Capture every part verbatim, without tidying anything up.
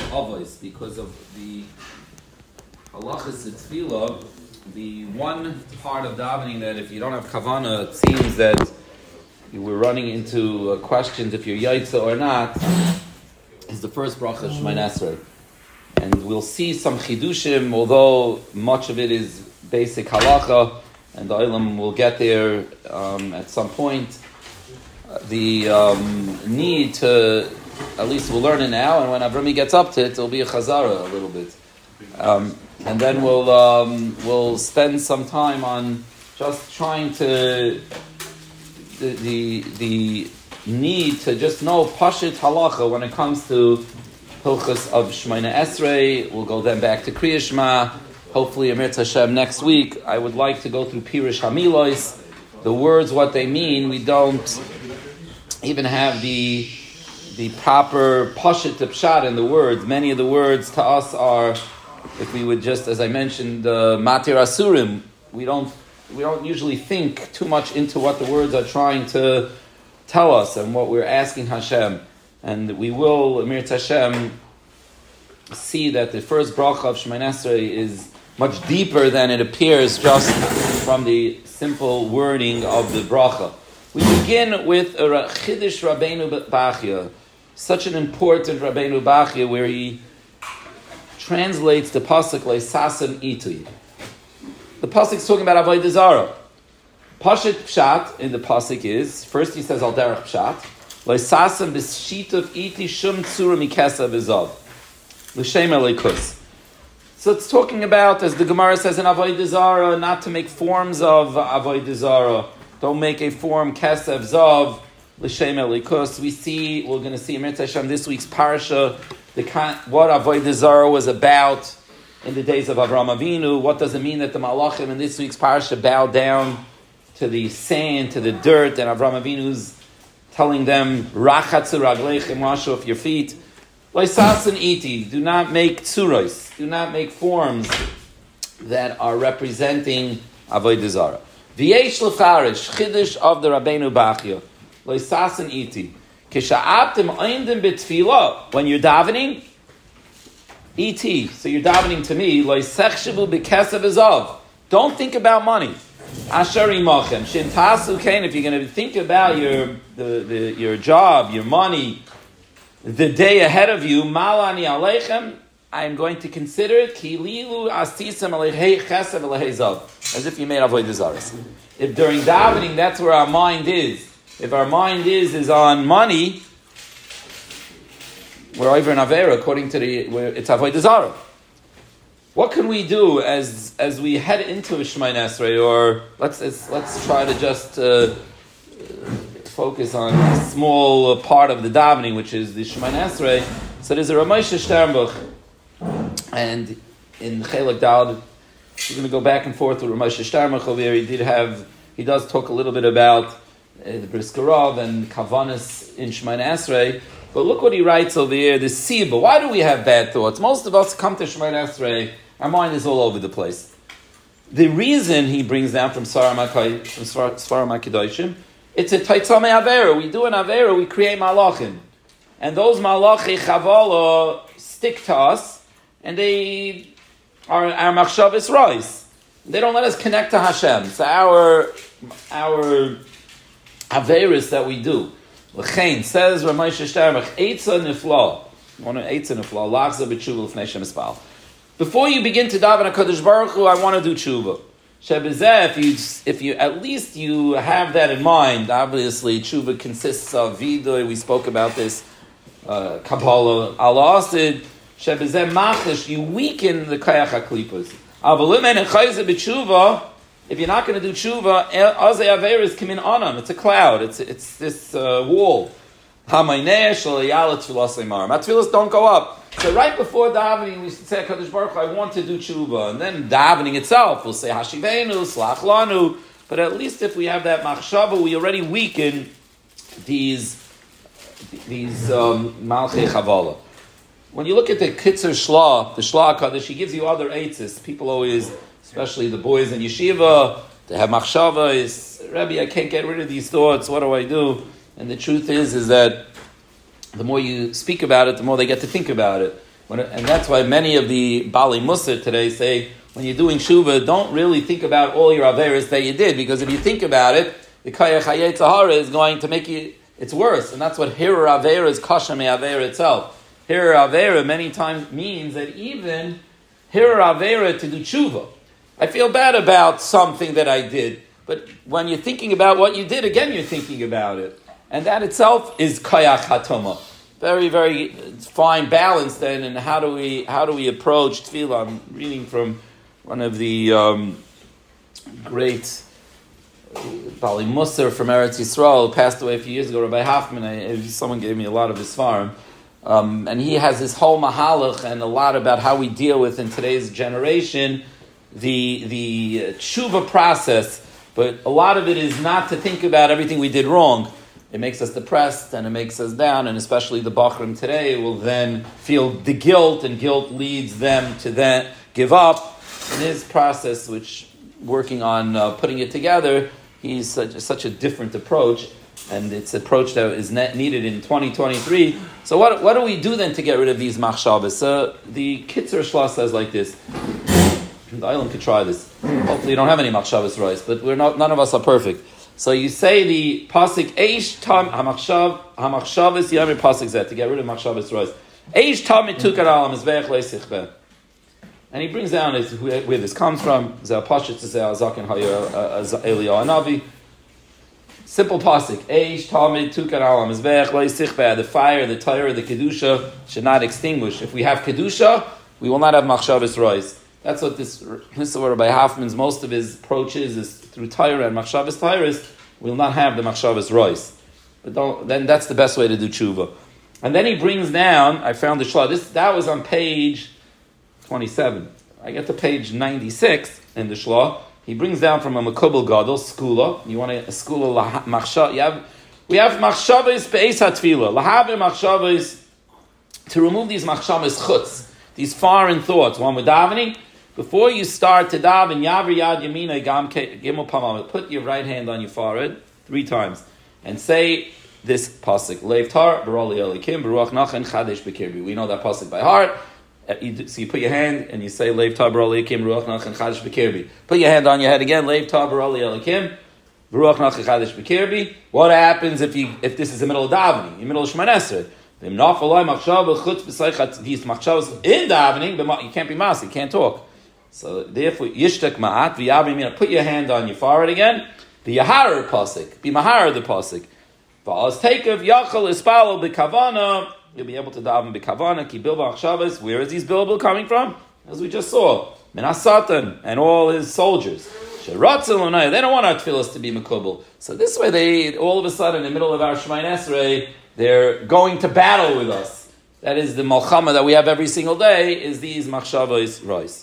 avos because of the halachas of tefillah. The one part of davening that if you don't have kavanah, it seems that you were running into uh, questions if you're yaitza or not, is the first bracha Shemoneh Esrei. And we'll see some chidushim, although much of it is basic halacha, and the Olam will get there um, at some point. Uh, the um, need to, at least we'll learn it now, and when Avrami gets up to it, it'll be a chazara a little bit. Um, and then we'll um, we'll spend some time on just trying to the the, the need to just know pashit halacha when it comes to hilchos of Shemoneh Esrei. We'll go then back to Kriya Shema. Hopefully, Amir Hashem next week. I would like to go through Pirush Hamilos, the words, what they mean. We don't even have the the proper pashit pshat in the words. Many of the words to us are, if we would just, as I mentioned, uh, matir asurim. We don't we don't usually think too much into what the words are trying to tell us and what we're asking Hashem. And we will, Amir Hashem, see that the first bracha of Shemoneh Esrei is much deeper than it appears just from the simple wording of the bracha. We begin with a Chiddush Rabbeinu Bachya, such an important Rabbeinu Bachya, where he translates the pasuk Leisasan Itui. The pasuk is talking about Avodah Zarah. Pashit Pshat in the pasuk is, first he says Al Derech Pshat, Leisasan B'shitav Iti Shum Tzura Mikesa V'zav L'Shem Elikus. So it's talking about, as the Gemara says in Avodah Zarah, not to make forms of Avodah Zarah. Don't make a form Kesev Zav L'Shem Elikus. We see, we're going to see in Mirz Hashem this week's Parsha, the kind, what Avodah Zarah was about in the days of Avraham Avinu. What does it mean that the Malachim in this week's Parsha bow down to the sand, to the dirt, and Avraham Avinu's telling them, Rachatzu Ragleichem, wash off your feet. Leisasan iti, do not make tzuros, do not make forms that are representing Avodah Zarah. V'yesh lefarish, chiddush of the Rabbeinu Bachya, leisasan iti. Kisha'aptim oindim b'tfilah, when you're davening, iti, so you're davening to me, leisechshavu b'kesav ezav, don't think about money. Ashari mochem, shin tasu kain, if you're going to think about your the, the your job, your money, the day ahead of you, malani aleichem, I am going to consider it ki lilu astisem alehei chesav alehei zav, as if you made avodah zarah. If during davening that's where our mind is, if our mind is is on money, we're over in avera according to the where it's avodah zarah. What can we do as as we head into Shemoneh Esrei, or let's let's, let's try to just uh, focus on a small part of the davening, which is the Shemoneh Esrei. So there's a Ramosha Sternbuch, and in Chelek Dal, we're going to go back and forth with Ramosha Sternbuch over here. He did have, he does talk a little bit about uh, the Brisker Rav and Kavanas in Shemoneh Esrei. But look what he writes over here, the Siba. Why do we have bad thoughts? Most of us come to Shemoneh Esrei, our mind is all over the place. The reason he brings down from Svarim HaKadoshim, it's a Taitzamei Avera. We do an Avera, we create Malachim. And those Malachi Chavala stick to us, and they are our Machshavas Rois. They don't let us connect to Hashem. So our, our Averas that we do. L'chein, says Ramosha Sternbuch, Eitza Nifla, one of Eitza Nifla, Lachza B'tshuva L'fnei Shem Espal. Before you begin to daven HaKadosh Baruch Hu, I want to do tshuva. Shebezeh, if you, if you, at least you have that in mind. Obviously, tshuva consists of vidoy. We spoke about this. Uh, Kabbalah Allah Asid. Shebezeh machish. You weaken the kayach haklipas. Avalim and chayze b'tshuva. If you're not going to do tshuva, azay averis come in on It's a cloud. It's it's this uh, wall. Hamayneh shalayalat tfilas emar. Matfilas don't go up. So right before davening, we should say, Kadosh Baruch Hu, I want to do tshuva. And then davening itself, we'll say, Hashivenu, Slach Lanu. But at least if we have that machshava, we already weaken these, these um, Malchei Chavala. When you look at the Kitzer Shlah, the Shlah Kadosh, he gives you other eitzes. People always, especially the boys in yeshiva, they have machshava, is, Rebbe, I can't get rid of these thoughts, what do I do? And the truth is, is that the more you speak about it, the more they get to think about it. When, and that's why many of the Bali Musar today say, when you're doing Shuvah, don't really think about all your Averis that you did, because if you think about it, the Kaya Chayet Zahara is going to make you, it's worse. And that's what Hirar Avera is, Kasha Me Avera itself. Hirar Avera many times means that even Hirar Avera to do Shuvah. I feel bad about something that I did, but when you're thinking about what you did, again, you're thinking about it. And that itself is Kayach HaToma. Very, very fine balance then, and how do we how do we approach tefillah? I'm reading from one of the um, great Bali Musar from Eretz Yisrael, passed away a few years ago, Rabbi Hoffman. I, someone gave me a lot of his farm. Um, and he has this whole mahalach and a lot about how we deal with, in today's generation, the the tshuva process. But a lot of it is not to think about everything we did wrong. It makes us depressed and it makes us down, and especially the Bachrim today will then feel the guilt, and guilt leads them to then give up. In his process, which working on uh, putting it together, he's such, such a different approach, and it's an approach that is net needed in twenty twenty-three. So what what do we do then to get rid of these machshavas? Uh, the Kitzur Shlah says like this. The Island could try this. Hopefully you don't have any machshavas rice, but we're not. None of us are perfect. So you say the pasuk eish tam hamachshav hamachshavas yamer pasuk zet to get rid of machshavas rice. Eish tam mitukar alam mizbeach leisichbe. And he brings down his, where this comes from. Simple pasuk. Eish tamid tukar alam mizbeach leisichbe. The fire, the Torah, the kedusha should not extinguish. If we have kedusha, we will not have machshavas rice. That's what this, this is what Rabbi Hoffman's, most of his approaches is through Torah and Machshavas Torahs. We'll not have the Machshavas Rois. But don't, then that's the best way to do tshuva. And then he brings down, I found the Shlah, this, that was on page twenty-seven. I get to page ninety-six in the Shlah. He brings down from a Makubal Gadol, Skula. You want a, a Skula, Machshav, you have, we have Machshavas Be'ez HaTfilah. Lahabe Machshavas, to remove these Machshavas Chutz, these foreign thoughts. One with davening, before you start to daven, Yavar Yad Yamina Gam Gimel Pamam, put your right hand on your forehead three times and say this pasuk: Leiv Tar Baroli Elikim Baruch Nachan Chadesh B'Kirbi. We know that pasuk by heart. So you put your hand and you say Leiv Tar Baroli Elikim Baruch Nachan Chadesh B'Kirbi. Put your hand on your head again. Leiv Tar Baroli Elikim Baruch Nachan Chadesh B'Kirbi. What happens if you if this is the middle of davening, in the middle of Shemana Esrei? These machshavas in davening, but you can't be mas, you can't talk. So therefore, yishtak ma'at v'yavim, put your hand on your forehead again. The yahar pasuk, be mahar the pasuk. V'az takev yachal ispalo b'kavana. You'll be able to daven b'kavana ki bilba machshavas. Where is these bilba coming from? As we just saw, Minas Satan and all his soldiers. Sheratzil, they don't want our tefillas to be mekubal. So this way, they all of a sudden in the middle of our Shemoneh Esrei, they're going to battle with us. That is the malchama that we have every single day, is these machshavos rois.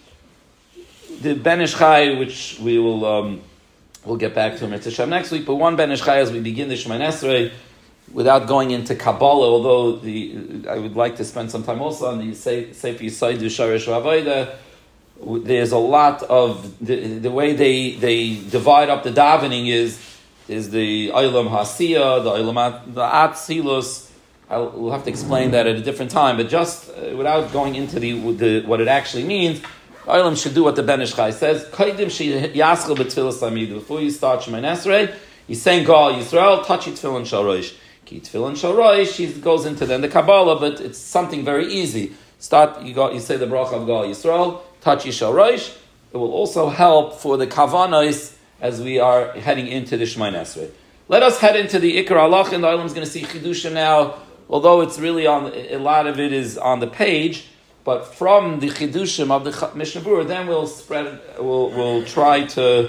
The Ben Ish Chai, which we will um, we'll get back to him next week, but one Ben Ish Chai as we begin the Shemoneh Esrei, without going into Kabbalah, although the I would like to spend some time also on the Sefer Yisaidu Sharish Ravoida. There's a lot of the, the way they they divide up the davening is is the Olam Hasiya, the Olam the Atzilus. I'll we'll have to explain that at a different time, but just uh, without going into the, the what it actually means, Olam should do what the Ben Ish Chai says. Kaidim she yaschel b'tfilas amidu. Before you start Shemoneh Esrei, he's saying Gal Yisrael, touch it tefillin shel rosh. Ki tefillin shel rosh, she goes into then the Kabbalah, but it's something very easy. Start, you go, you say the bracha of Gal Yisrael, touch Yishal Rosh. It will also help for the Kavanos as we are heading into the Shemoneh Esrei. Let us head into the Ikar Halach, and the Olam is going to see Chidusha now, although it's really on, a lot of it is on the page, but from the Chidushim of the Mishnah Berurah, then we'll spread, we'll, we'll try to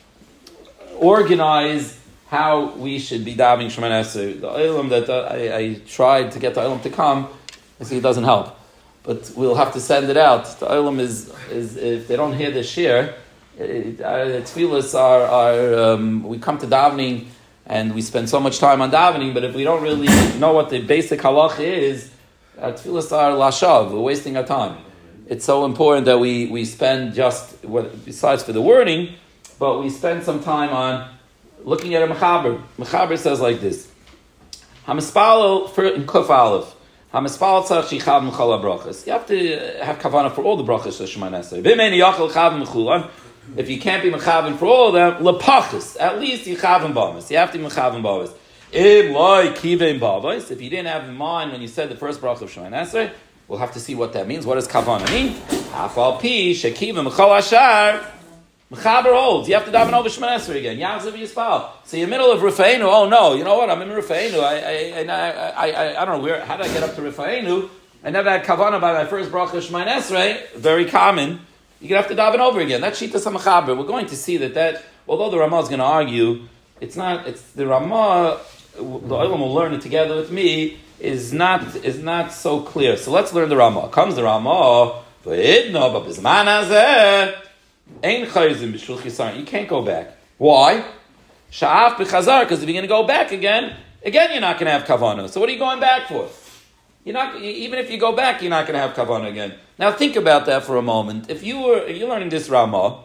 organize how we should be davening Shemoneh Esrei. The Olam that uh, I, I tried to get the Olam to come, I see it doesn't help. But we'll have to send it out. The Olam is, is if they don't hear the shir, it, our tefillas are, are um, we come to davening and we spend so much time on davening, but if we don't really know what the basic halach is, our tefillas are lashav, we're wasting our time. It's so important that we, we spend just, besides for the wording, but we spend some time on looking at a mechaber. Mechaber says like this, Hamispalo for in Kuf Aleph, Hamispal tzarich shichavim chol habrachos. You have to have kavanah for all the brachos of Shemoneh Esrei. B'meini yachal chavim mechulan. If you can't be mechavim for all of them, lepachos. At least you chavim bavos. You have to be mechavim bavos. Im loy kivim bavos. If you didn't have in mind when you said the first bracha of Shemoneh Esrei, we'll have to see what that means. What does kavanah mean? Afal pi shekivim mechol hashar. Mechaber holds. You have to daven over Shemoneh Esrei again. Yachzav yispal. So you're in the middle of Rifa'enu. Oh no, you know what? I'm in Rifa'enu. I, I, I, I, I, I don't know where. How did I get up to Rifa'enu? I never had kavanah by my first bracha of Shemoneh Esrei. Very common. You're going to have to daven over again. That's Shitas HaMechaber. We're going to see that that, although the Ramah is going to argue, it's not, it's the Ramah, the Olam will learn it together with me, is not is not so clear. So let's learn the Ramah. Comes the Ramah, you can't go back. Why? Sha'af b'chazar, because if you're going to go back again, again you're not going to have kavanah. So what are you going back for? You're not, even if you go back, you're not going to have kavanah again. Now think about that for a moment. If you were, if you're learning this Ramah,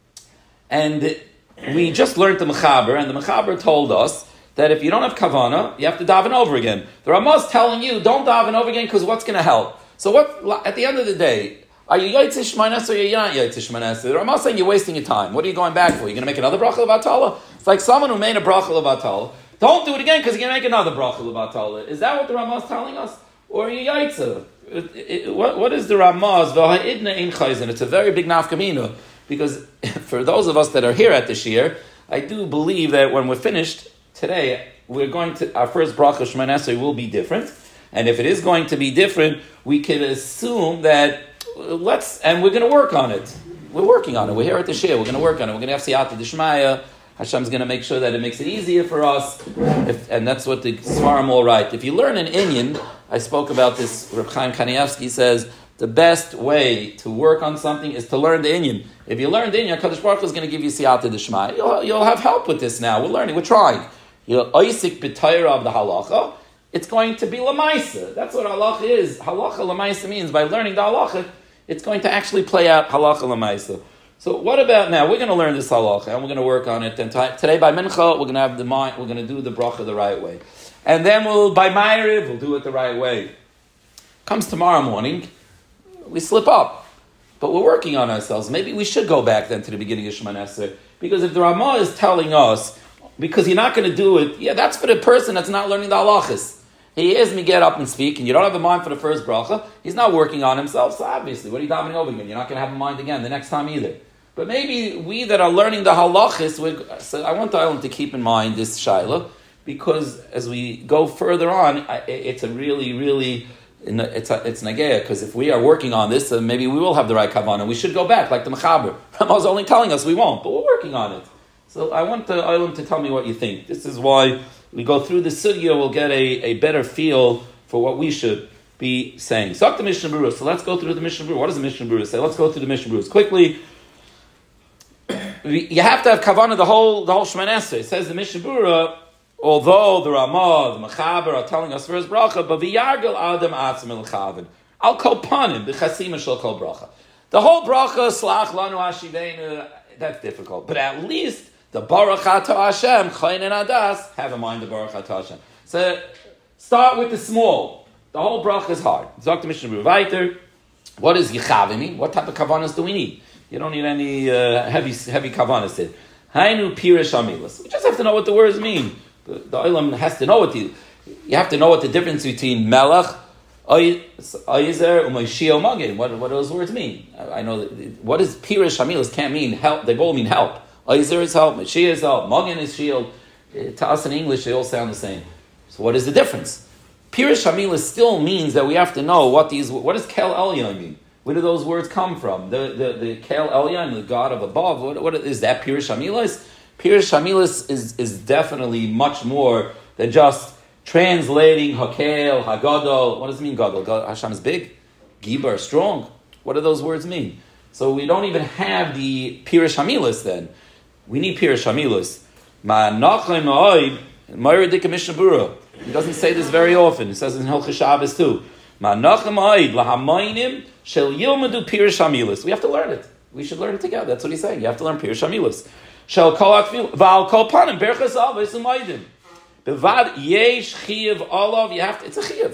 and we just learned the Mechaber, and the Mechaber told us that if you don't have kavanah, you have to daven over again. The Ramah is telling you, don't daven over again, because what's going to help? So what? At the end of the day, are you Yaitzish Shmoneh Esrei or you're not Yaitzish Shmoneh Esrei? The Ramah is saying you're wasting your time. What are you going back for? You're going to make another bracha levatala? It's like someone who made a bracha levatala. Don't do it again, because you're going to make another bracha levatala. Is that what the Ramah is telling us? Or are you Yaitza? It, it, what, what is the Ramaz? It's a very big nafkamina, because for those of us that are here at this year, I do believe that when we're finished today, we're going to, our first bracha Shemoneh Esrei will be different, and if it is going to be different, we can assume that let's, and we're going to work on it. We're working on it. We're here at this year. We're going to work on it. We're going to have siyata d'shmaya. Hashem's going to make sure that it makes it easier for us, if, and that's what the Svarim will write. If you learn an Inyan, I spoke about this, Reb Chaim Kanievsky says, the best way to work on something is to learn the Inyan. If you learn the Inyan, Kadosh Baruch Hu is going to give you siyata d'shmaya. You'll, you'll have help with this now. We're learning. We're trying. You'll oisik b'tayra of the halacha. It's going to be lamaisa. That's what halacha is. Halacha lamaisa means by learning the halacha, it's going to actually play out halacha lamaisa. So what about now? We're going to learn this halacha and we're going to work on it. And t- today by mincha, we're going to have the mind. We're going to do the bracha the right way, and then we'll by ma'ariv, we'll do it the right way. Comes tomorrow morning, we slip up, but we're working on ourselves. Maybe we should go back then to the beginning of Shemoneh Esrei, because if the Ramah is telling us, because you're not going to do it, yeah, that's for the person that's not learning the halachas. He hears me get up and speak, and you don't have a mind for the first bracha. He's not working on himself, so obviously, what are you davening over again? You're not going to have a mind again the next time either. But maybe we that are learning the halachas, so I want the island to keep in mind this shaila, because as we go further on, it's a really, really, it's a, it's nageya, because if we are working on this, then maybe we will have the right kavanah. We should go back, like the Mechaber. Ramah's only telling us we won't, but we're working on it. So I want the island to tell me what you think. This is why we go through the sugya, we'll get a, a better feel for what we should be saying. So, the Mishnah Berurah. So let's go through the Mishnah Berurah. What does the Mishnah Berurah say? Let's go through the Mishnah Berurah quickly. You have to have kavanah the whole the whole Shemoneh Esrei. It says the Mishnah Berurah, although the Ramah, the Mechaber are telling us first bracha, but v'yargel adam atzim el chavin al kol panim b'chasima shel kol bracha. The whole bracha slach lanu hashivenu, that's difficult, but at least the Baruch Atah Hashem, Chayin and Adas, have in mind the Baruch Atah Hashem. So, start with the small. The whole bracha is hard. Zok the Mishnah Berurah weiter. What does Yechavim mean? What type of kavanas do we need? You don't need any uh, heavy heavy kavanas here. Hainu Pirish Amilas. We just have to know what the words mean. The, the Olam has to know what the, you have to know what the difference between Melech, Oyezer, Umayshio, Magin. What what do those words mean? I, I know that, what is Pirish Amilas can't mean help. They both mean help. Oyezer is help, Mashiach is help, Magin is shield. To us in English, they all sound the same. So what is the difference? Pirish Hamilah still means that we have to know what these. What does Kel Elyon mean? Where do those words come from? The the, the Kel Elyon, the God of above. What, what is that? Pirish Hamilah. Pirish Hamilah is is definitely much more than just translating Hakel Hagadol. What does it mean? Gadol. Hashem is big, Gibar strong. What do those words mean? So we don't even have the Pirish Hamilah then. We need Pirish Hamilah. Ma nachem ma'oid, Meir Dik Mishnah Berurah. He doesn't say this very often. He says in Hilchos Shabbos too. Ma nachem ma'oid lahamaynim shel yilmadu Pirish Hamilah. We have to learn it. We should learn it together. That's what he's saying. You have to learn Pirish Hamilah. Shel kol atfil v'al kol panim berachas avos umaydim. Bevad yesh chiyav olav. You have to. It's a chiyav.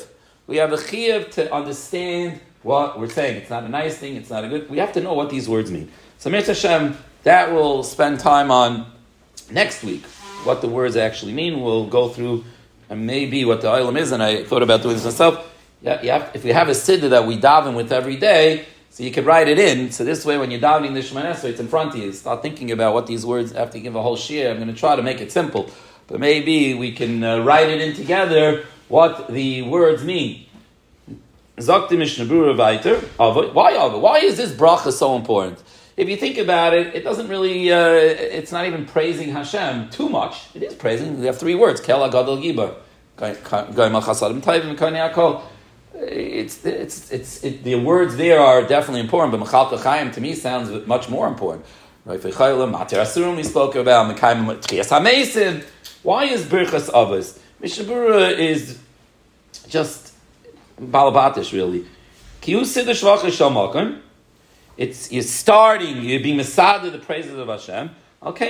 We have a chiyuv to understand what we're saying. It's not a nice thing, it's not a good... We have to know what these words mean. So Mir Hashem, that we'll spend time on next week, what the words actually mean. We'll go through and maybe what the olam is, and I thought about doing this myself. Yeah, you have, if we have a siddur that we daven with every day, so you could write it in. So this way, when you're davening the Shemoneh Esrei, it's in front of you. Start thinking about what these words have to give a whole shir. I'm going to try to make it simple, but maybe we can uh, write it in together what the words mean. Zok the Mishnah Berurah weiter. Why Ava? Why is this bracha so important? If you think about it, it doesn't really. Uh, it's not even praising Hashem too much. It is praising. We have three words: Kel Gadol Gibar, Goyim Al Chasadim Tayvim Kani Akol. It's it's it's it, the words there are definitely important, but Mechal Chaim to me sounds much more important. We spoke about Mekayim Tchias HaMeisim. Why is Birchas Avos? Mishnah Berurah is just balabatish, really. It's you're starting, you're being masada the praises of Hashem. Okay,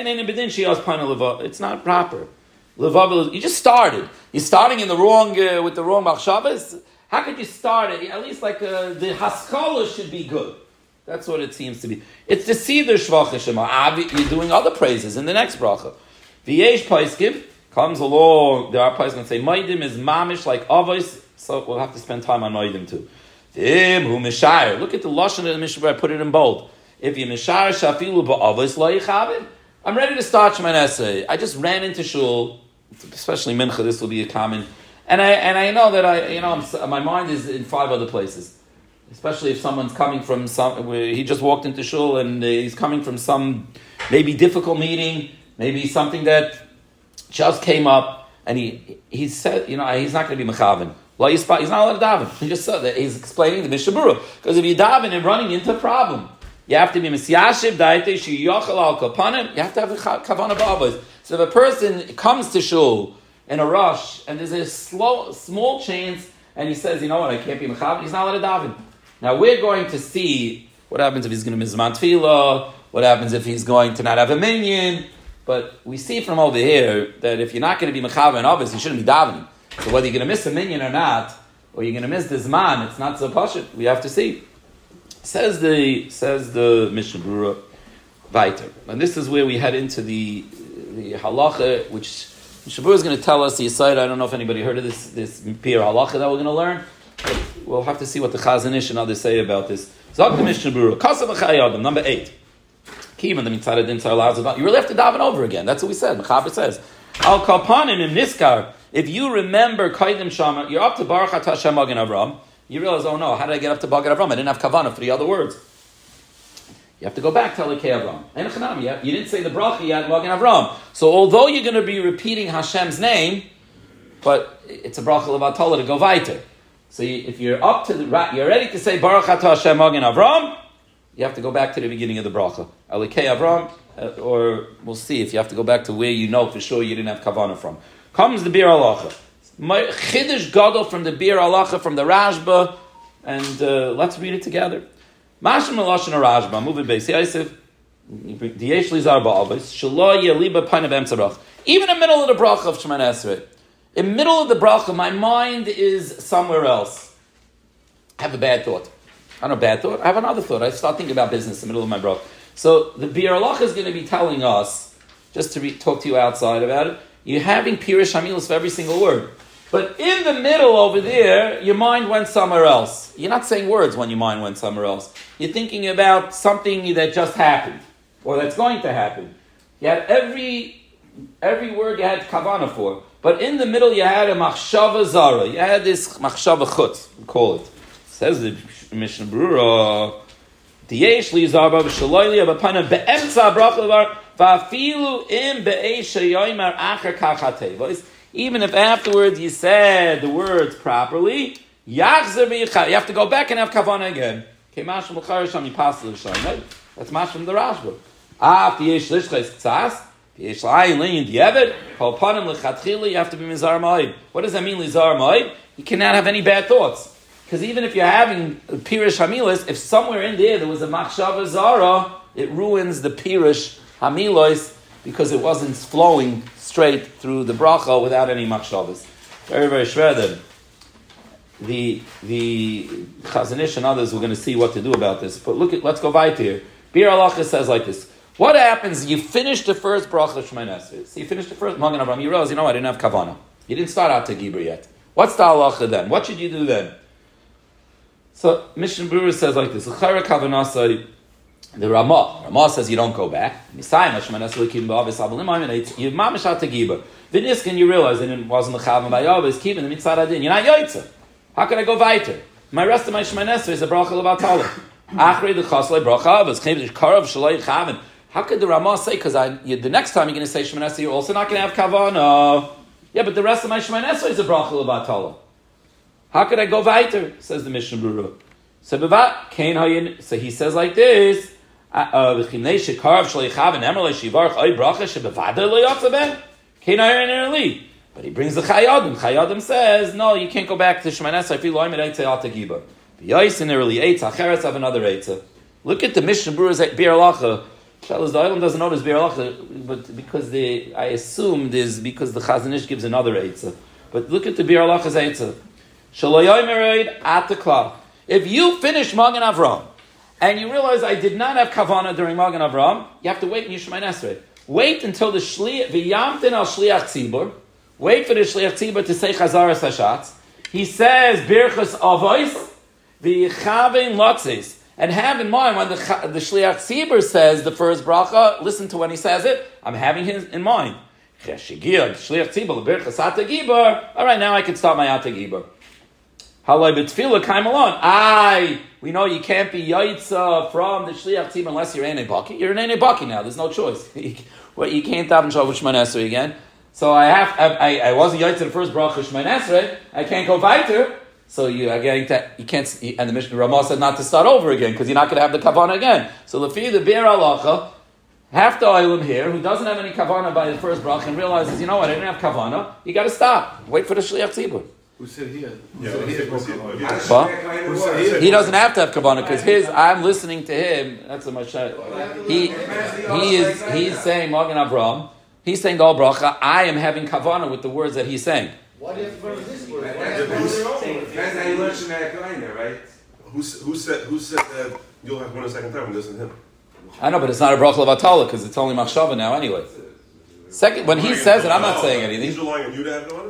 it's not proper. You just started. You're starting in the wrong uh, with the wrong machshavas. How could you start it? At least like uh, the haskalah should be good. That's what it seems to be. It's the Seder Shvach Shema. You're doing other praises in the next bracha. V'yesh Paiskim comes along. There are Paiskim that say Maidim is mamish like Avos. So we'll have to spend time on Maidim too. V'im hu mishayir. Look at the lashon of the Mishnah. I put it in bold. If you mishayir shafilu ba'avos lo yichavim. I'm ready to start Shemoneh Esrei. I just ran into shul, especially mincha. This will be a common. And I and I know that I you know I'm, my mind is in five other places, especially if someone's coming from some. He just walked into shul and he's coming from some maybe difficult meeting, maybe something that just came up, and he he said you know he's not going to be mechaven. Well, he's not allowed to daven. He just said that he's explaining the Mishnah Berurah because if you daven and running into a problem, you have to be misyashiv daite sheyachal al kapanim. You have to have a kavanah ba'avos. So if a person comes to shul in a rush, and there's a slow, small chance, and he says, you know what, I can't be mechaber, he's not allowed to daven. Now we're going to see what happens if he's going to miss Zman Tefillah, what happens if he's going to not have a minyan, but we see from over here that if you're not going to be mechaber and obvious, you shouldn't be davening. So whether you're going to miss a minyan or not, or you're going to miss the Zman, it's not so pashut. We have to see. Says the says the Mishnah Berurah weiter. And this is where we head into the, the halacha, which Mishnah Berurah is going to tell us the aside. I don't know if anybody heard of this this Pir Halacha that we're going to learn. But we'll have to see what the Chazon Ish and others say about this. Zok the Mishnah Berurah. Kasav Chayadam, number eight. Kivan the mitzvah din tzar. You really have to daven over again. That's what we said. Mechaber says Al Kalpanim im Niskar. If you remember Kaidim Shama, you're up to Baruch Atah Hashem Magen Avram. You realize, oh no, how did I get up to Magen Avram? I didn't have kavanah for the other words. You have to go back to Elikei Avram. You didn't say the bracha yet, Magen Avram. So although you're going to be repeating Hashem's name, but it's a bracha levatala to go weiter. So you, if you're up to the, you're ready to say Baruch Atah Hashem Magen Avram, you have to go back to the beginning of the bracha. Elikei Avram, uh, or we'll see if you have to go back to where you know for sure you didn't have kavanah from. Comes the Bir Halacha. Chiddush Gadol from the Bir Halacha, from the Rashba, and uh, let's read it together. Mashma Lashon Rashba, moving base. Yosef, Diyesh Lizar Ba'avos, Shelo Yeliba Painav Emtzarach. Even in the middle of the bracha of Shemoneh Esrei, in the middle of the bracha, my mind is somewhere else. I have a bad thought. I don't have a bad thought. I have another thought. I start thinking about business in the middle of my bracha. So the Bir Halacha is going to be telling us, just to re- talk to you outside about it, you're having Pirush Hamilos for every single word. But in the middle over there, your mind went somewhere else. You're not saying words when your mind went somewhere else. You're thinking about something that just happened, or that's going to happen. You had every every word you had kavanah for. But in the middle you had a machshava zara. You had this machshava chutz, we call it. It says the Mishnah Berurah, Diyesh li zarba v'shaloi li abapana be'emtza bracha levar va'afilu im be'esha yoymar acher kachatei. Even if afterwards you said the words properly, you have to go back and have kavanah again. That's mash from the Rashba. You have to be mizar ma'id. What does that mean, lizar ma'id? You cannot have any bad thoughts. Because even if you're having Pirush Hamilos, if somewhere in there there was a machshava zara, it ruins the Pirush Hamilos because it wasn't flowing straight through the bracha without any machshavas. Very, very shredded. the the Chazon Ish and others we're going to see what to do about this. But look at let's go right here. Bir Halacha says like this. What happens? You finish the first bracha Shemoneh Esrei. So you finished the first Magen Avraham. You realize, you know, I didn't have kavanah. You didn't start out to Gibur yet. What's the halacha then? What should you do then? So Mishnah Berurah says like this: L'chayra kavanah. The Ramah, Ramah says you don't go back. You mamish out to Gibur. V'niskin, you realize it wasn't the Chavan by Yavis. Keeping the mitzvah adin. You're not yoytzer. How can I go weiter? My rest of my Shemoneh Esrei is a bracha levatala. Achrei the chaslei bracha avos. Chem karav shaloi chavan. How could the Ramah say, because I you, the next time you're going to say Shemoneh Esrei, you're also not going to have kavanah. Yeah, but the rest of my Shemoneh Esrei is a bracha levatala. How could I go weiter? Says the Mishnah Berurah. So bevat kain hayin. So he says like this. Uh, but he brings the Chayadim. Chayadim says, no, you can't go back to Shemoneh Esrei. I feel like I say Alta Giba. B'yaisin early eight. Acheretz have another eight. Look at the Mishnah Berurah's Bir Halacha. Shalos the Olam doesn't notice Bir Halacha, but because the I assumed is because the Chazon Ish gives another eight. But look at the Bir Halacha's eight. Shaloyim ereid at the klal. If you finish Magen Avraham, and you realize I did not have kavanah during Magen Avraham, you have to wait in Shemoneh Esrei. Wait until the shliach v'yamtin al shliach tzibur. Wait for the shliach tzibur to say chazaras hashatz. He says birchas avos v'yichavein lotzes, and have in mind when the the shliach tzibur says the first bracha. Listen to when he says it. I'm having his in mind. Shliach tzibur birchas ata gibur. All right, now I can start my ata gibur. Halay b'tefillah kaim alon. I. We know you can't be yaitza from the shliach tzibur unless you're in a baki. You're in a baki now. There's no choice. Well, you can't daven Shavua Shemoneh Esrei again. So I have. I, I, I wasn't yaitza the first bracha Shemoneh Esrei. I can't go weiter. So you are getting to, you can't. And the Mishnah Ramah said not to start over again because you're not going to have the kavanah again. So lefi the Bir Halacha, half the oilam here who doesn't have any kavanah by the first bracha and realizes, you know what, I didn't have kavanah. You got to stop. Wait for the shliach tzibur. Who said he had? Yeah, said he, had who said, well, who said he, had? He doesn't have to have kavanah because his. I'm listening to him. That's a much. He he is he's saying Magen Avraham. He's saying the whole bracha. I am having kavanah with the words that he's saying. What if this word? Depends how you learn Shemaya Kleiner, right? Who who said who said that you'll have one a second time and listen to him? I know, but it's not a bracha levatala because it's only machshava now anyway. Second, when he says it, I'm not saying anything. He's relying on you to have kavanah.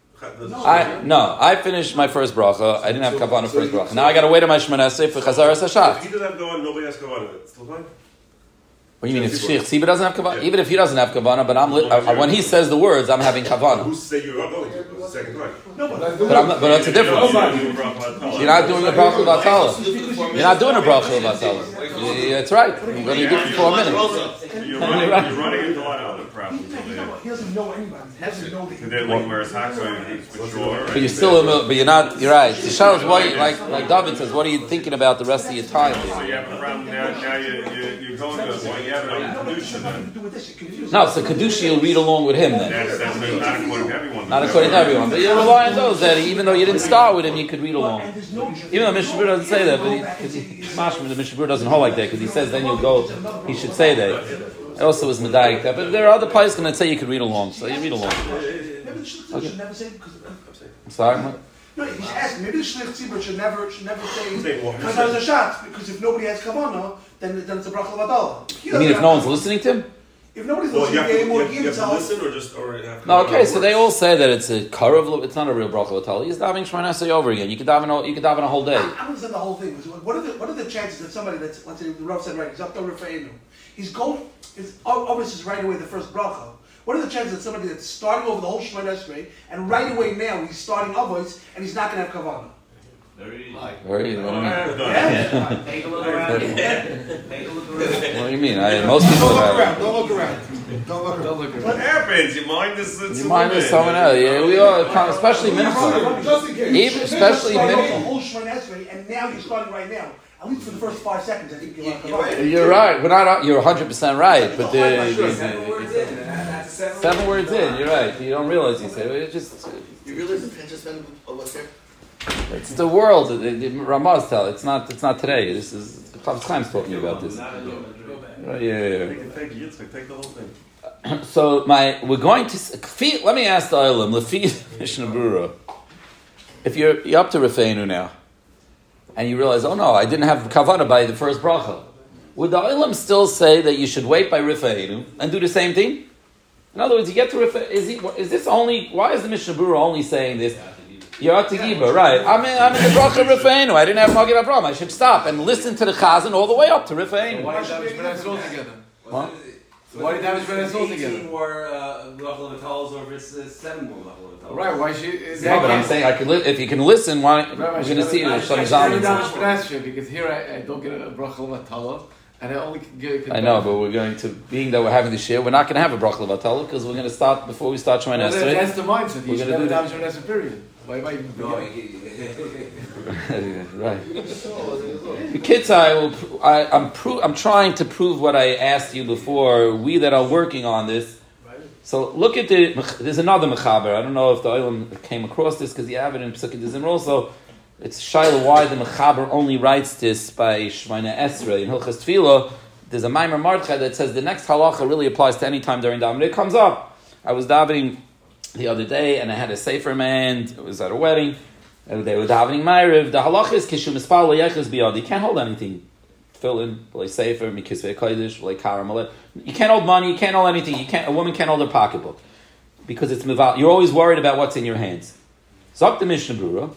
I no, I finished my first bracha. I didn't have kavanah first bracha. Now I got to wait on my Shemoneh Esrei for chazaras hashatz. If he doesn't have kavanah, nobody has kavanah. It's still fine. What do you mean? If Shliach Tzibur doesn't have kavanah, even if he doesn't have kavanah, but I'm li- uh, when he says the words, I'm having kavanah. Who say you're not going to the second time? No, but, But, I'm not, but that's a difference. You're not doing a bracha levatala. You're not doing a bracha levatala. That's right. You're going to do it for four minutes. You're running, you're running into a lot of other problems. he doesn't know anybody. He doesn't know the. Today, like where it's hot, so it's for sure. But you're still, but you're not. You're right. The Shalos, what you, like like David says, what are you thinking about the rest of your time? So you have a problem now. Now you you you're going to well, you have it on kedusha then. No, so kedusha, you'll read along with him then. That's that's not according to everyone. Not according to everyone, but you rely on those that even though you didn't start with him, you could read along. Even though Mishnah Berurah doesn't say that, but he, he, mashma, the Mishnah Berurah doesn't hold like that because he says then you'll go. He should say that. It also was medayik that, but there are other places going to say you could read along, so you read along. Maybe the shliach should never say because. I'm sorry. What? No, he's asking. Maybe the shliach tzibur should never should never say because there's a shot because if nobody has kavanah, then then it's a bracha levatala. You mean if no one's listening to him? If nobody's Well, you listening have to him to, or you have, you have to himself. listen or just or have No, okay. So they all say that it's a karav. It's not a real bracha levatala. He's davening Shemoneh Esrei over again. You could daven. You could daven a whole day. I don't understand the whole thing. What are the what are the chances that somebody that's let's say the Rav said right, he's up to Rafa'inu, he's going. It's obviously right away the first bracha. What are the chances that somebody that's starting over the whole Shemoneh Esrei and right away now he's starting avos and he's not going to have kavanah? Very easy. Very, what do you mean? Yeah. Take a look around. Take a look around. What do you mean? I, most people Don't look have. around. Don't look around. Don't look around. What happens? Your mind is. It's Your mind is someone else. Yeah, we are, especially mincha. Just in case. Even, especially You're starting over the mincha. whole Shemoneh Esrei and now you're starting right now. At least for the first five seconds, I think you'll have kavanah. You're right. We're not. You're one hundred percent right. But the, the, the, Seven words in. That's seven, seven words in. You're right. You don't realize you say it. Just. You realize the pinch spend of what's there? It's the world. The, the Ramaz tell. It's not. It's not today. This is Chavetz Chaim's talking about this. Not a Yeah, yeah, Take yeah. it, take it, Yitzchak, take the whole thing. So my, we're going to. Let me ask the Olam. Lefi Mishnah Berurah. if you're, you're up to Rafeinu now, and you realize, oh no, I didn't have Kavanah by the first bracha, would the Olam still say that you should wait by Rafeinu and do the same thing? In other words, you get to Rafeinu, is, he, is this only, why is the Mishnah Berurah only saying this? You're at the Giba, right. I'm in, I'm in the bracha Rafeinu, I didn't have Magid Avram, I should stop and listen to the Chazan all the way up to Rafeinu. Why did Davish Ben Ezra together? What? So why did Davish Ben Ezra together? eighteen more Rachel Vitalos over uh, seven more Rachel Vitalos. Right, why should... Is No, but I'm saying, I can li- if you can listen, why, Rabbi, we're going to see I some should Zalman. Davish Ben Ezra, because here I, I don't get a bracha Vatala, and I only can get... I know, but we're going to, being that we're having this year, we're not going to have a bracha levatala because we're going to start, before we start Shemoneh Well, Esrei. that's the mindset. You We're should gonna have do Davish Ben Ezra, period. Why am I even No, Right. The kids, I will. pr- I, I'm. Pro- I'm trying to prove what I asked you before. We that are working on this. So look at the. There's another mechaber. I don't know if the Olam came across this because you have it in Pesukei de Zimra also. It's Shaila why the mechaber only writes this by Shemoneh Esrei in Hilchos Tefillah. There's a Maimer Mardchai that says the next halacha really applies to any time during davening. It comes up. I was davening the other day and I had a sefer man. It was at a wedding. And they were davening Ma'ariv. The halacha is kishu mispal le'yechaz biyad. You can't hold anything. Fill in, like sefer, mikisvei kodesh, like karam. You can't hold money. You can't hold anything. You can't. A woman can't hold her pocketbook because it's mival. You're always worried about what's in your hands. Zok the Mishnah Berurah.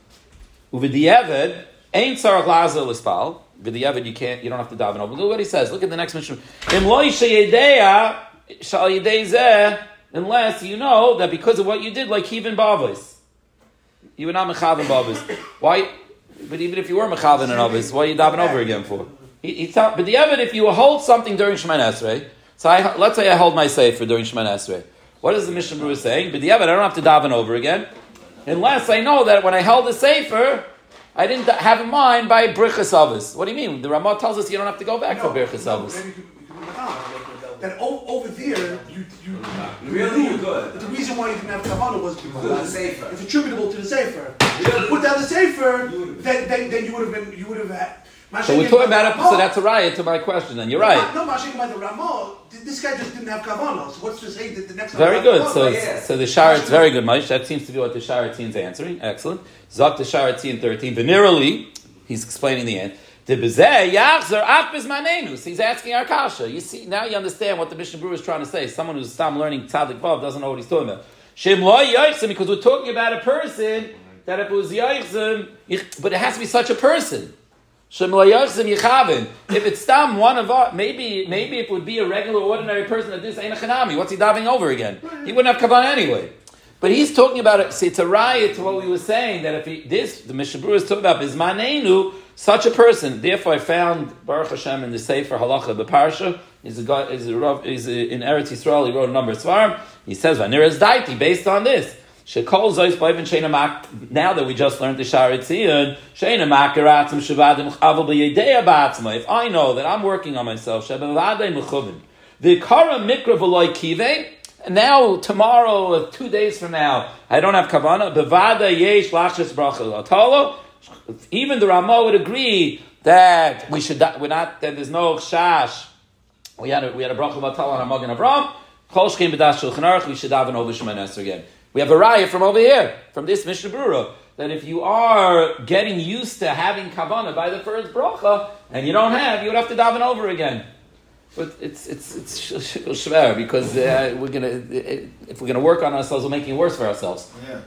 Uvidiyeved ain't tzarach lazer l'spal. Vidiyeved you can't. You don't have to daven over. Look what he says. Look at the next Mishnah. Im lo yishayedeya shal yedei zeh. Unless you know that because of what you did, like Kivin Bavos. You were not mechaven bavos. Why? But even if you were mechaven and avos, why are you daven over again for? He, he thought, but the evid, if you hold something during Shemoneh Esrei, so I, let's say I hold my sefer during Shemoneh Esrei. What is the Mishnah Berurah saying? But the evid, I don't have to daven over again, unless I know that when I held the sefer, I didn't have in mind by brichas avos. What do you mean? The Ramah tells us you don't have to go back No, for brichas no, avos. maybe you could- you could look on. That o- over there, you you Really, knew you could. that the reason why you didn't have kavanah was Because because the sefer. it's attributable to the sefer. If you put down the sefer, then then, then you would have been you would have had. So we're talking about it. So that's a riot to my question. Then you're right. No, Mashing by the Ramah. This guy just didn't have kavanah. So what's to say that the next? Very one good. have So, kavanah? yeah. so the Sharet's very good, Maish. That seems to be what the Sharet's answering. Excellent. Zok the Sharet's thirteen. Venerally, he's explaining the end. The bezeh yachzer af bizmanenus. He's asking our kasha. You see, now you understand what the Mishnah Berurah is trying to say. Someone who's stam learning Tzadik Vav doesn't know what he's talking about. Shem lo yachzim, because we're talking about a person that if it was yachzim, but it has to be such a person. Shem lo yachzim yichavin. If it's stam one of us, maybe maybe if it would be a regular, ordinary person that this ain't a chanami, what's he diving over again? He wouldn't have kavanah anyway. But he's talking about it. See, it's a riot to what we were saying that if he, this the Mishnah Berurah is talking about is manenu. Such a person. Therefore, I found Baruch Hashem in the Sefer Halacha B'Parsha. He's a guy. He's a Rav. He's a, in Eretz Yisrael. He wrote a number of svarim. He says Vaniras Daiti based on this. Shekol Zois B'Ivin Sheina Mak. Now that we just learned the Sharet Zion, Sheina Makaratzim Shavadim Chavel B'Yedei Batzma. If I know that I'm working on myself, Shabavadei Mechuvin. The Kara Mikra V'Loi Kivei. Now, tomorrow, two days from now, I don't have Kavanah. B'Vada Yesh Lachshis Bracha Atolo. Even the Ramah would agree that we should we're not that there's no chash. We had a, we had a bracha batal on Magen Avram. Kol shkein b'das Shulchan Aruch. We should daven over Shemoneh Esrei again. We have a raya from over here from this Mishnah Berurah that if you are getting used to having kavanah by the first bracha and you don't have, you would have to daven over again. But it's it's it's shver because uh, we're gonna if we're gonna work on ourselves, we're making it worse for ourselves. Yeah.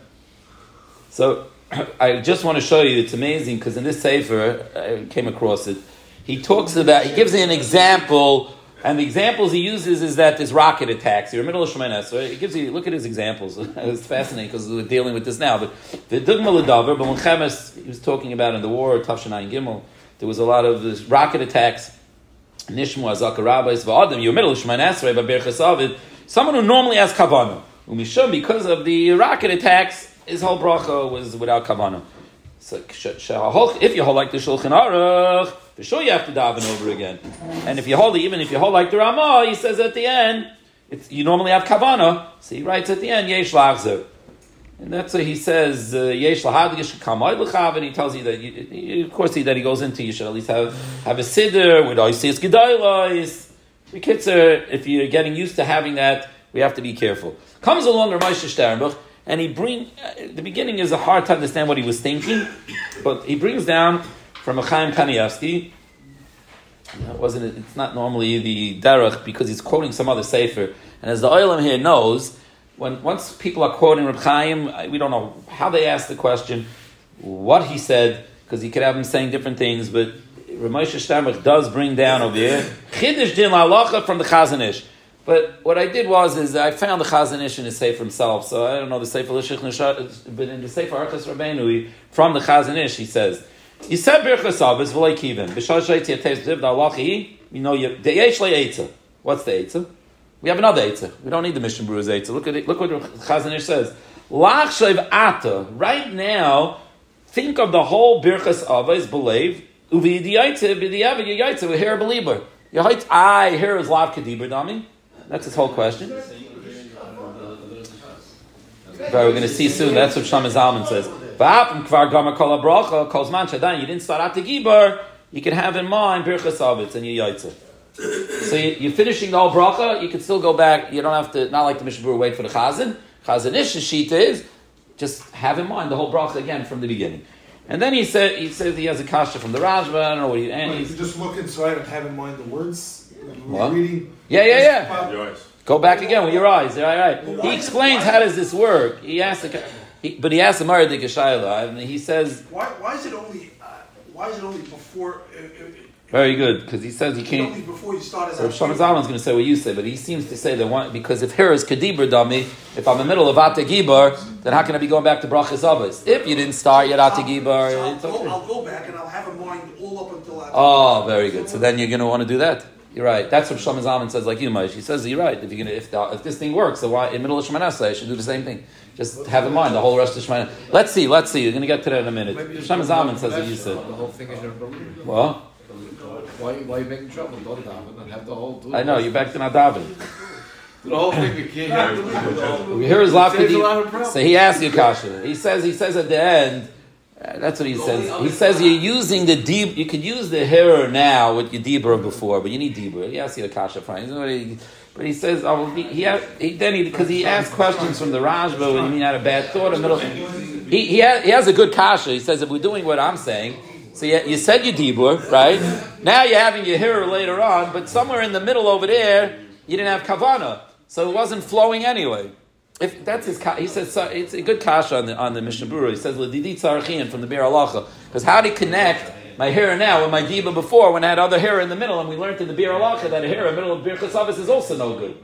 So. I just want to show you, it's amazing, because in this Sefer, I came across it, he talks about, he gives you an example, and the examples he uses is that there's rocket attacks. You're in the middle of Shemoneh Esrei, he gives you, look at his examples. It's fascinating, because we're dealing with this now, but the Dugma L'Davar, but when Chemes, he was talking about in the war, Tafshanai Gimel, there was a lot of this rocket attacks, Nishmu, Azaka, Rabbis, V'Adam, you're in the middle of Shemoneh Esrei, but Berchas Avid, someone who normally has Kavanah, Umishum, because of the rocket attacks, his whole bracha was without kavanah. So if you hold like the Shulchan Aruch, for sure you have to daven over again. And if you hold, even if you hold like the Ramah, he says at the end, it's, you normally have kavanah. So he writes at the end, Yesh Lachzer. And that's what he says, Yesh Lahadish Kamay L'chav, and he tells you that, you, you, of course, he, that he goes into, you should at least have, have a siddur with Oisias Gedailos. The kids are, if you're getting used to having that, we have to be careful. Comes along Rav Moshe Sternbuch, and he bring uh, the beginning is a hard to understand what he was thinking, but he brings down from a Chaim Kanievsky. It wasn't it's not normally the derech because he's quoting some other sefer, and as the Olam here knows, when once people are quoting Reb Chaim, we don't know how they asked the question, what he said, because he could have him saying different things, but Rav Moshe Steinbach does bring down over here Chiddush Din La'alacha from the Chazon Ish. But what I did was is I found the Chazon Ish in his sefer himself, so I don't know the sefer L'Shich Nishad, but in the sefer Archas Rabbeinu from the Chazon Ish he says. You said Birchas Avos v'lo kivim. B'shal sheitzi yatev ziv da'alachi. You know, you de'yesh le'etza. What's the etza? We have another etza. We don't need the Mishnah Berurah's etza. Look at it. Look what Chazon Ish says. Lach sheiv ata. Right now, think of the whole Birchas Avos believe uvi'yitza b'di'ava yitza v'her belieber. Yahitz I here is lav kedibur dami. That's his whole question. But we're going to see soon. That's what Shlomo Zalman says. You didn't start out the Gibor, you can have in mind Birchas Avos and your Yaitza. So you, you're finishing the whole bracha, you can still go back, you don't have to, not like the Mishnah Berurah, wait for the Chazan. Chazon Ish's sheet is, just have in mind the whole bracha again from the beginning. And then he said he says he has a kasha from the Rashba, I don't know what he, and Wait, he's... you just look inside and have in mind the words? What? Reading, Yeah, yeah, yeah. Yours. Go back again with your eyes. Right, right. He explains how does this work. He asks the... He, but he asked the Maradik Shayla, and he says, Why, why is it only? Uh, why is it only before? Uh, uh, very good, because he says he only can't. before you start. So Shlomo Zalman's going to say what you say, but he seems to say that one, because if here is Kedibur Dami, if I'm in the middle of Ata Gibor, then how can I be going back to Brachas Avos? If you didn't start yet Ata Gibor, So it's I'll, okay. go, I'll go back and I'll have a mind all up until after. Oh, very good. So then you're going to want to do that. You're right. That's what Shlomo Zalman says, like you, Maish. He says you're right. If you're gonna, if the, if this thing works, so why in the middle of Shemoneh Esrei I should do the same thing? Just have in mind the whole rest of Shemoneh. Let's see. Let's see. You're going to get to that in a minute. Shlomo Zalman says what you said. The whole thing is your belief. Well, Why, why are you making trouble? Don't daven and have the whole. I know you're back to Nadav. The whole thing you can't have. Here is Lav Saves a lot of Kedibur. problems. So he asks you, Kasha. He says. He says at the end. Uh, that's what he says. He says you're using the deep. You could use the hearer now with your dibur before, but you need dibur. He asks you the kasha fine. But he says, oh, he, he, he then he because he asked questions from the Rashba when he had a bad thought in the middle. He he has, he has a good kasha. He says if we're doing what I'm saying, so you, you said your dibur, right? Now you're having your hearer later on, but somewhere in the middle over there you didn't have kavana, so it wasn't flowing anyway. If that's his, he says so it's a good kasha on the on the Mishnah Berurah. He says l'didi tzarachin from the Bir Halacha, because how do you connect my hair now with my diba before when I had other hair in the middle, and we learned in the Bir Halacha that a hair in the middle of Birchas Avos is also no good.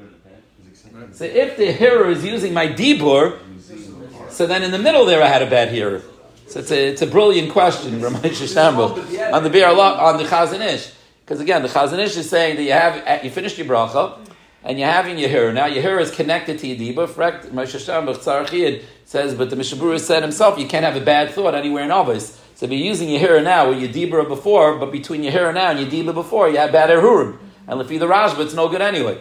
So if the hair is using my dibur, so then in the middle there I had a bad hair. So it's a it's a brilliant question, Ramesh Shambhu, on the Bir Halacha on the Chazon Ish, because again the Chazon Ish is saying that you have you finished your bracha. And you're having your hair. Now your hair is connected to your dibur. Moshe Steinbach Tzarachid says, but the Mishnah Berurah said himself, you can't have a bad thought anywhere in Avos. So if you're using your hair now with your dibur before, but between your hair now and your dibur before, you have bad harurim. And if you're the Rashba, it's no good anyway.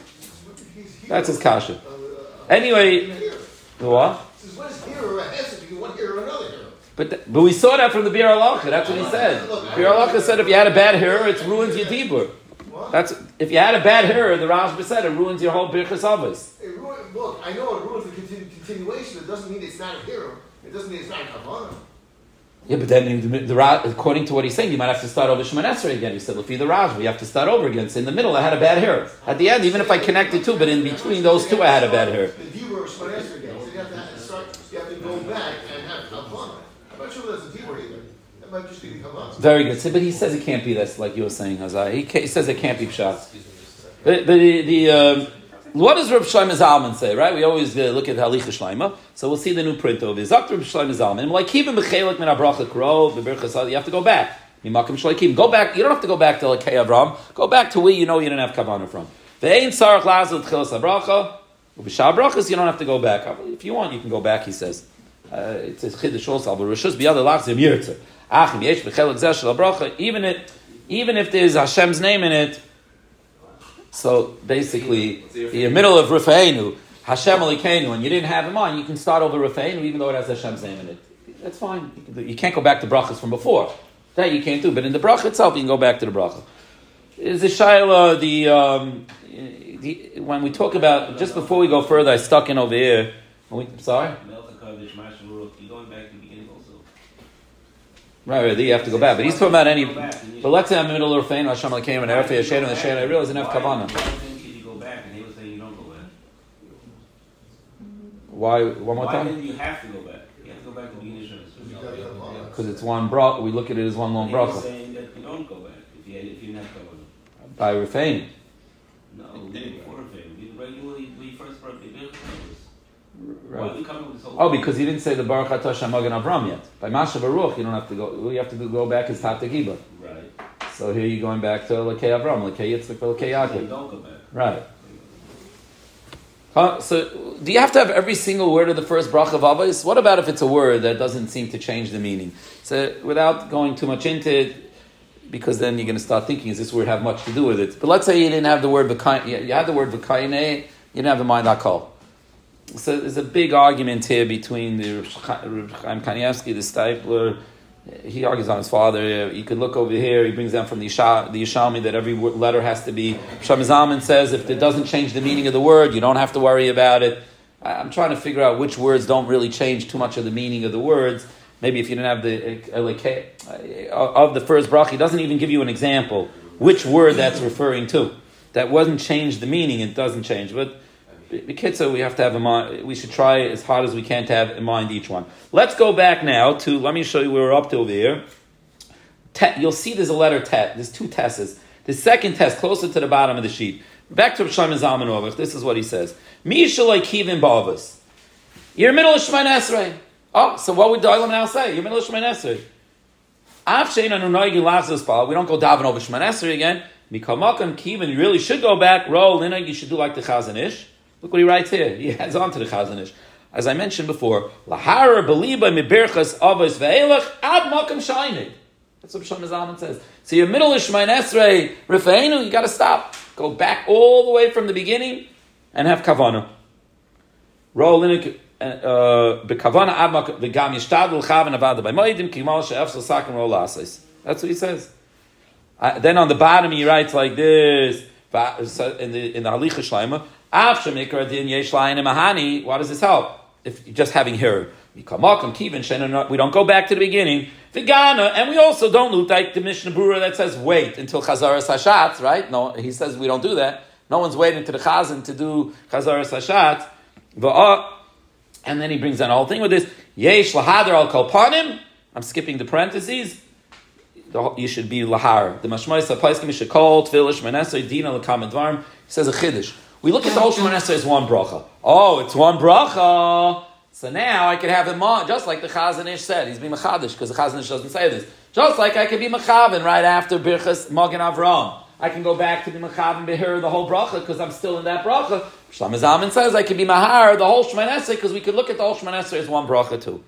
That's his kasha. Anyway, the what? What is hero has to be one hero or another hero? But th- but we saw that from the Bir Halacha. That's what he said. Bir Halacha said if you had a bad hair, it ruins your dibur. That's if you had a bad hair, the Rashba said it ruins your whole Birchas Avos. It ruin, look, I know it ruins the continu- continuation. It doesn't mean it's not a hero. It doesn't mean it's not a kavanah. Yeah, but then the, the, the, according to what he's saying, you might have to start over Shemoneh Esrei again. He said, "Lefi the Rashba, you have to start over again." So in the middle, I had a bad hair. At the end, even if I connected two, but in between those two, I had a bad hair. The dibur or Shemoneh Esrei again. So you have to have to start. You have to go back and have kavanah. I'm not sure that's a dibur either. That might just be the kavanah. Very good. So, but he says it can't be this, like you were saying, Hazai. He, he says it can't be pshat. But, but the, the um, what does Reb Shlomo Zalman say? Right? We always uh, look at Halicha Shlomo. So we'll see the new print of it. Zakt Reb Shlomo Zalman. Like keeping bechelik min abracha krov beberchas. You have to go back. Mimakim shleikim. Go back. You don't have to go back to Lekei Avram. Go back to where you know you didn't have kavanah from. Ve'ein tzarich lazul tchilas abracha. Ub'shah brachas. You don't have to go back. If you want, you can go back. He says. Uh, it's a chiddush also. But rishus biyad lachzim yirtzer. Achim yesh bechelik zeh shel abracha. Even it, even if there's Hashem's name in it. So basically, in the middle of Rifeinu, Hashem Elokeinu, and you didn't have him on, you can start over Rifeinu even though it has Hashem's name in it. That's fine. You, can do, you can't go back to brachas from before. That you can't do. But in the bracha itself, you can go back to the bracha. Is the Shaila, the, um, the, when we talk about, just before we go further, I stuck in over here. We, sorry? Milk You're going back to the beginning also. Right, right, there you have to go back. But he's talking about any. But let's say I'm in the middle of Rufein, Hashem Elokeinu, and Erfei Hashem, and the Shem, I realize I didn't have Kavanah. Why didn't you go back? And he was saying you don't go back. Why? One more Why time? didn't you have to go back? You have to go back to the beginning of Because it's one bracha. We look at it as one long He was bracha. saying that you don't go back if you, if you didn't have Kavanah. By Rufein. No, before Rufein. We regularly, we first brought the Why Right. are we coming with this whole Oh, because he didn't say the Baruch Atah Shem Magen Avram yet. By Masha Baruch, you don't have to go. All you have to do, go back is Tata Giba. Right. So here you're going back to Lekei Avram, Lekei Yitzchak, Lekei So you Yaakov. don't go back. Right. Huh? So, do you have to have every single word of the first bracha of Avos? What about if it's a word that doesn't seem to change the meaning? So, without going too much into it, because then you're going to start thinking, is this word have much to do with it? But let's say you didn't have the word v'kayin, you had the word v'kayineh, you didn't have the mind hakol. So there's a big argument here between the Reb Chaim Kanievsky, the Stipler. He argues on his father. You could look over here. He brings down from the Yisha, the Yishalmi that every letter has to be. Shlomo Zalman says if it doesn't change the meaning of the word, you don't have to worry about it. I'm trying to figure out which words don't really change too much of the meaning of the words. Maybe if you didn't have the of the first bracha, he doesn't even give you an example which word that's referring to. That wasn't change the meaning. It doesn't change, but. B'kitzur, we have to have in mind, we should try as hard as we can to have in mind each one. Let's go back now to, let me show you where we're up to over here. Te, you'll see there's a letter tet. There's two tesses. The second test, closer to the bottom of the sheet. Back to Shlomo Zalman Aruch. This is what he says. Mi shaloi kivin ba'avos. You're in the middle of Shemoneh Esrei. Oh, so what would Doilam now say? You're in the middle of Shemoneh Esrei. Af she'ein anu noigin lachzos ba'al. We don't go daven over Shemoneh Esrei again. Mikol makom kivin. You really should go back. Roll linag. You should do like the Chazon Ish. Look what he writes here. He adds on to the Chazon Ish. As I mentioned before, lahara beliba miberchas avos ve'elach ad makam shaynig. That's what Shlomo Zalman says. So you're middle of Shemoneh Esrei, Rifeinu, you got to stop. Go back all the way from the beginning and have kavanah. Roll in bekavana ad makam v'gam yishtadul chavan avada by moedim kimal she'efsel sakim roll asis. That's what he says. Uh, then on the bottom he writes like this in the in the Halicha Shleima. What does this help? If you're just having here, we don't go back to the beginning. And we also don't look like the Mishnah Berurah that says wait until Chazaras Hashatz, right? No, he says we don't do that. No one's waiting to the Chazan to do Chazaras Hashatz. And then he brings down the whole thing with this. Yesh lahadar al kolpanim. I'm skipping the parentheses. You should be lahar. The mashmois apaiskim shekol tefillah Shemoneh Esrei dina l'kam dvarim. He says a chiddush. We look at the whole Shemoneh Esrei as one bracha. Oh, it's one bracha. So now I could have him on, just like the Chazon Ish said. He's being machadish because the Chazon Ish doesn't say this. Just like I could be mechaven right after Birchas Magen Avram. I can go back to be mechaven behir the whole bracha because I'm still in that bracha. Shlomo Zalman says I could be mahar the whole Shemoneh Esrei because we could look at the whole Shemoneh Esrei as one bracha too.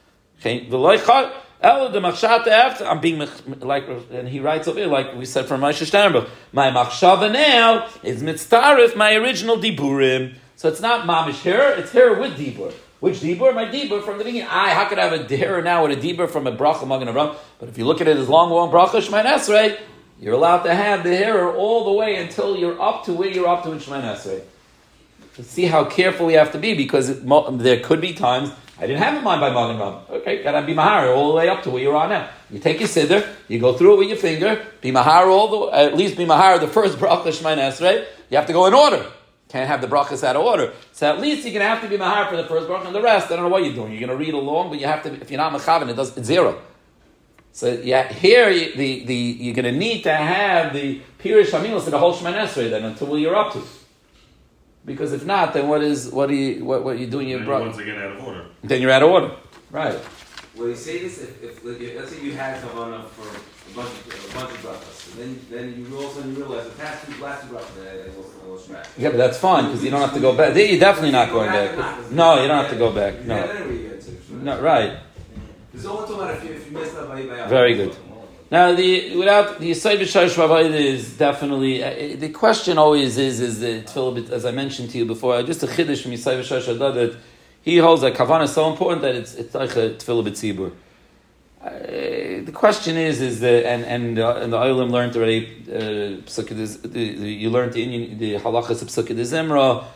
I'm being like, and he writes over here, like we said from Moshe Sternberg, my machshava now is mitztarif, my original diburim. So it's not mamish here, it's here with dibur. Which dibur? My dibur from the beginning. I, how could I have a dibur now with a dibur from a bracha Magen Avram? But if you look at it as long, long bracha Shemoneh Esrei, you're allowed to have the hair all the way until you're up to where you're up to in Shemoneh Esrei. See how careful we have to be because it, there could be times I didn't have in mind by Magen Avram. Okay, gotta be mahar all the way up to where you're on now. You take your siddur, you go through it with your finger, be mahar all the at least be mahar the first bracha Shemoneh Esrei. You have to go in order. Can't have the brachas out of order. So at least you're gonna have to be mahar for the first bracha and the rest. I don't know what you're doing. You're gonna read along, but you have to. If you're not mechaven, it does it's zero. So yeah, here you, the the you're gonna need to have the pirish hamilos in the whole Shemoneh Esrei then until where you're up to. Because if not, then what is what are you what what are you doing? Your then bro- you're once again out of order. Then you're out of order, right? Will you say this if, if like, let's say you had kavanah for a bunch of a bunch of brachas, and then then you also you realize the past two last two brachas I was I was trash. Yeah, but that's fine because you don't have to go back. You're definitely not going back. No, you don't have to go back. No, no, right. There's only talking about if you if you messed up by by. Very good. Now, the without the Yisai B'Shai Shvavayda is definitely uh, the question always is is the tefillah, as I mentioned to you before, just a chiddush from Yisai B'Shai Shvavayda that he holds that kavanah is so important that it's it's like a tefillah b'tzibur. Uh, the question is is that and and uh, and the Olim learned already uh, the, the, you learned the Indian the halachas of Pesukei de Zimra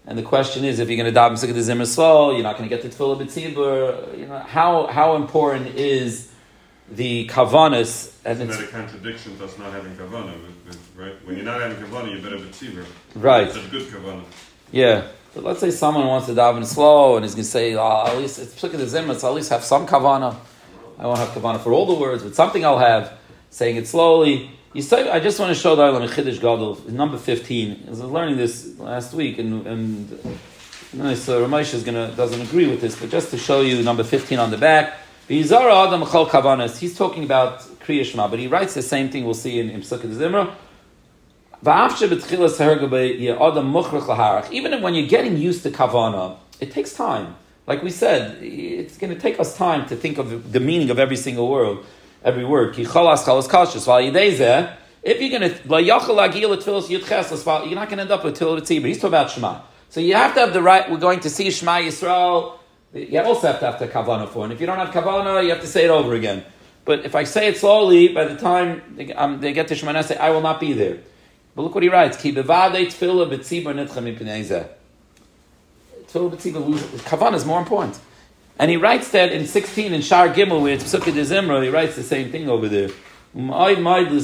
And the question is, if you're going to daven Pesukei Zimra slow, you're not going to get the Tefillah B'tzibur. You know, how how important is the kavanas? And Isn't it's, that a contradiction to us not having kavanah, right? When you're not having kavanah, you better have a tzibur. right. It's a good kavanah. Yeah. But let's say someone wants to daven slow and he's going to say, oh, at least it's Pesukei Zimra, so at least have some kavanah. I won't have kavanah for all the words, but something I'll have, saying it slowly. You say, I just want to show the Olam Chiddush Gadol, number fifteen. I was learning this last week, and and nice, uh, Ramesh is gonna doesn't agree with this, but just to show you number fifteen on the back. V'yizara Adam Chol Kavanas. He's talking about Kriya Shema, but he writes the same thing we'll see in, in Pesukei Zimra. V'afshe b'tchilas hahergabe ye'adam muchrach laharach. Even when you're getting used to kavana, it takes time. Like we said, it's going to take us time to think of the meaning of every single word. Every word. Ki cholas cholas kashrus. While you're there, if you're going to, you're not going to end up with Tefillah B'tzibur. He's talking about Shema. So you have to have the right, we're going to see Shema Yisrael. You also have to have the kavanah for it. And if you don't have kavanah, you have to say it over again. But if I say it slowly, by the time they, um, they get to Shema, I say, I will not be there. But look what he writes. Ki bevadei Tefillah B'tzibur nitcha mipnei zeh. Tefillah B'tzibur, kavanah is more important. And he writes that in sixteen in Shar Gimel, where it's Pesukei Zimra, he writes the same thing over there. If you're going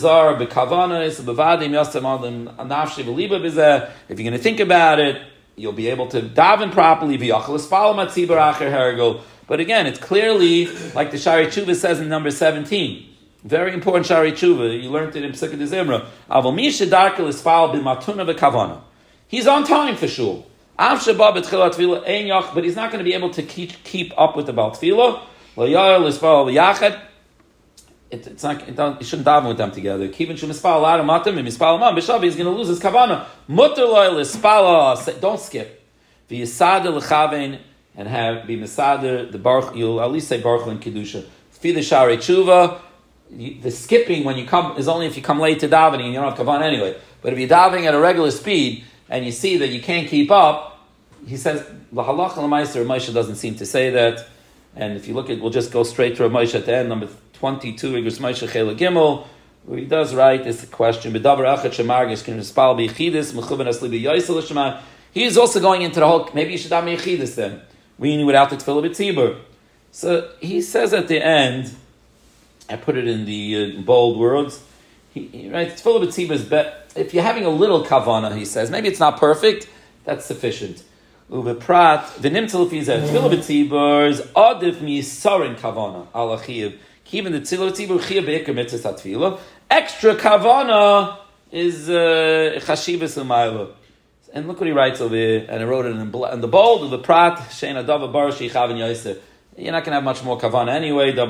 to think about it, you'll be able to daven properly. But again, it's clearly, like the Shari Tshuva says in number seventeen. Very important Shari Tshuva. You learned it in Pesukei Zimra. He's on time for shul. But he's not going to be able to keep, keep up with the Baal Tefillah. It, it's not, it don't, you shouldn't daven with them together. Kivin shum mispal adam matam and mispal man b'shavi is going to lose his kavana. Mutter loy l'spala. Don't skip. V'yisada l'chavein and have be misader the baruch. You'll at least say baruch and kedusha. Fi the shari tshuva. The skipping when you come is only if you come late to davening and you don't have kavana anyway. But if you're davening at a regular speed and you see that you can't keep up, he says l'halach l'maiser. Moshe doesn't seem to say that. And if you look at, we'll just go straight to Moshe at the end, number twenty-two, Igros Moshe Chela Gimel, where he does write this question. He is also going into the whole, maybe you should have Mechidus then, meaning without the Tefillah B'tzibur. So he says at the end, I put it in the uh, bold words, he, he writes, Tefillah B'tzibur is better. If you're having a little kavana, he says, maybe it's not perfect, that's sufficient. Uveprat, v'nimtzal fizeh, Tefillah B'tzibur is adif misarin kavana, ala chiv. Even the Tefillah B'tzibur chiv be'ikar mitzvah tefillah. Extra kavana is chashivas u'mayla. And look what he writes over here, and I wrote it in, in the bold of the prat shein adava bar sheichavin yosef. You're not going to have much more kavana anyway. No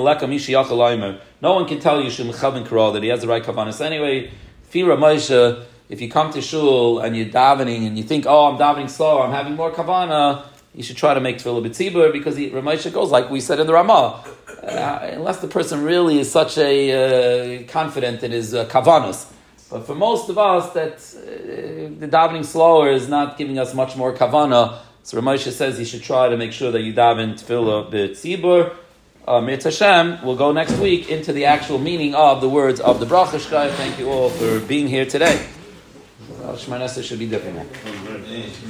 one can tell you shum chavin karal that he has the right kavanas anyway. Fira Moshe, if you come to shul and you're davening and you think, oh, I'm davening slower, I'm having more kavana, you should try to make Tefillah B'tzibur because he, Ramesha goes like we said in the Ramah. Uh, unless the person really is such a uh, confident in his uh, kavanas. But for most of us, that uh, the davening slower is not giving us much more kavana. So Ramesha says you should try to make sure that you daven Tefillah B'tzibur. Uh, Mirz Hashem, we'll go next week into the actual meaning of the words of the Bracha Shkai. Thank you all for being here today. Shemana Esrei should be different now.